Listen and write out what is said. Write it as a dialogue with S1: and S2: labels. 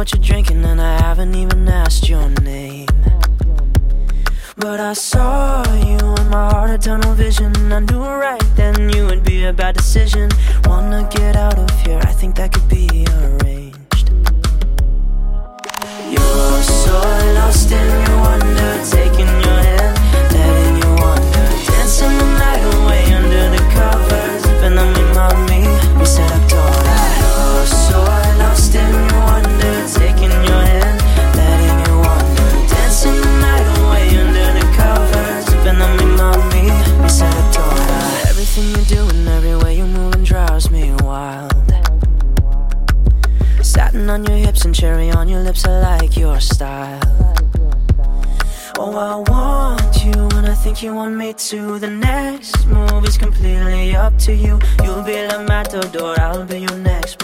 S1: what you're drinking and I haven't even asked your name. But I saw you in my heart, a tunnel vision. I knew right then you would be a bad decision. Wanna get out of here, I think that could be arranged. You're so lost in your wonder, taking your hand, letting you wander, dancing the night away under the covers. Ven a mi mami, mi seductora. You're so lost in your wonder, taking your hand, letting you wander, dancing the night away under the covers. Ven a mi mami, mi seductora. Everything you do and every way you move drives me wild. Satin on your hips and cherry on your lips, I like your style. Oh, I want you and I think you want me too. The next move is completely up to you. You'll be the matador, I'll be your next